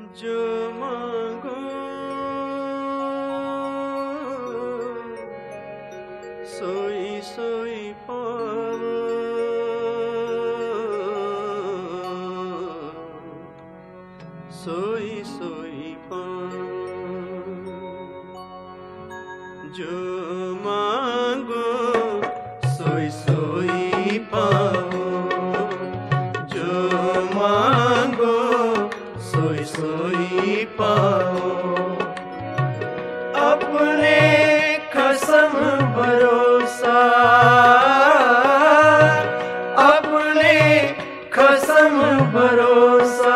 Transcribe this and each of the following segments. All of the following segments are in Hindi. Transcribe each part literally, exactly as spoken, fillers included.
जो मांगो सोई सोई पावो, सोई सोई पावो। जो मांगो सोई सोई पावो, जो मांगो सोई सोई पाओ। अपने कसम भरोसा, अपने कसम भरोसा।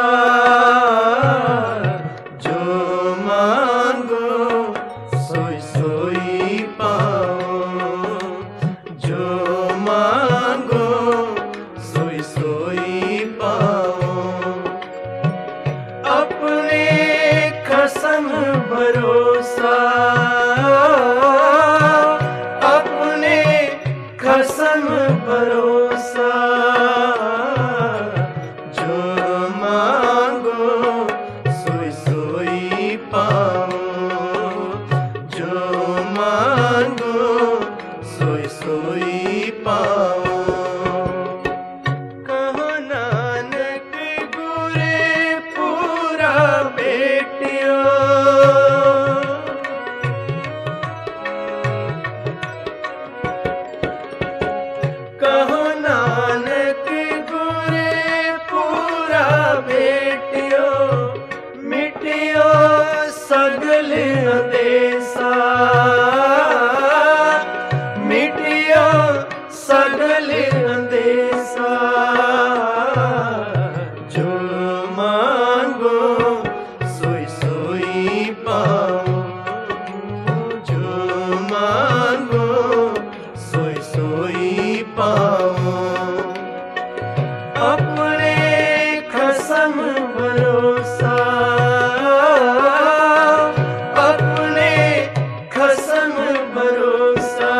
जो मांगो सोई सोई पाओ, जो मांगो सोई सोई पाओ। अपने कसम भरोसा, अपने कसम भरोसा। जो मांगो सोई सोई पाओ, जो मांगो सोई सोई पाओ। कहो नानक गुरे पूरा बेटियो, मिटियो सगल अंदेसा, मिटियो सगल अंदेसा। जो मांगो सोई सोई पाओ, जो मांगो सोई सोई पाओ। अपने कसम भरोसा, अपने कसम भरोसा।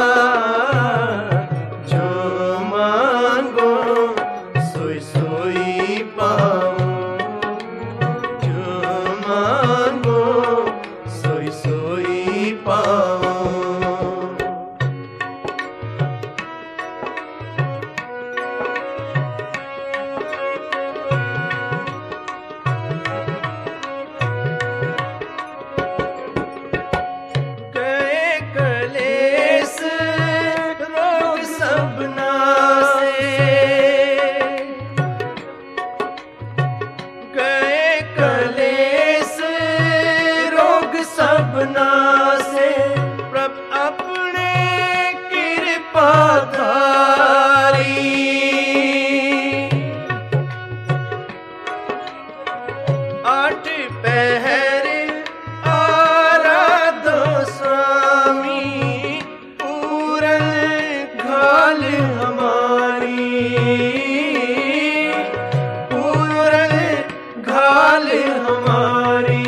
जो मांगो सोई सोई पाओ, जो मांगो सोई सोई पाओ। सबना से प्रभ अपने कृपा धारी, आठ पहर आराधो स्वामी, पूरन घाल हमारी, पूरन घाल हमारी।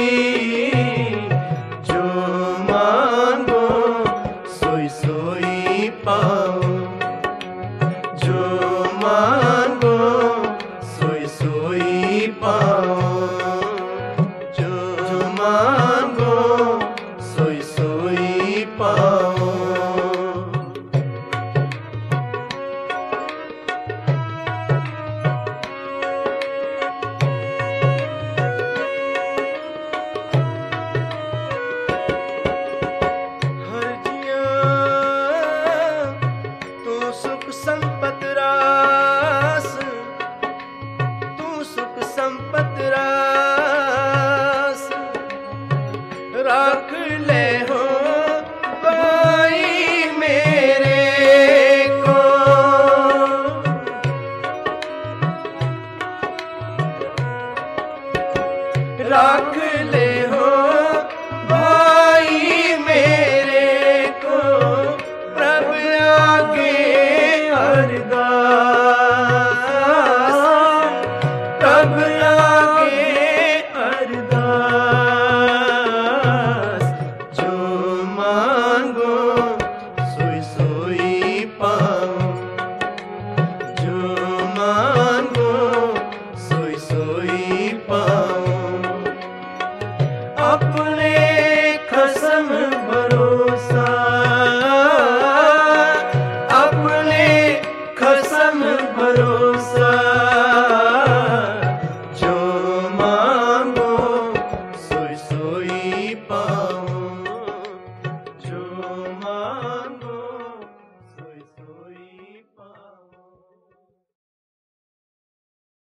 सोई पाओ, जो मांगो सोई सोई पाओ, जो मांगो सोई सोई पाओ। संपत रास, तू सुख संपत रास। राख ले हो भाई मेरे को, राख ले हो भाई मेरे को। प्रभु आगे अरदास, प्रभु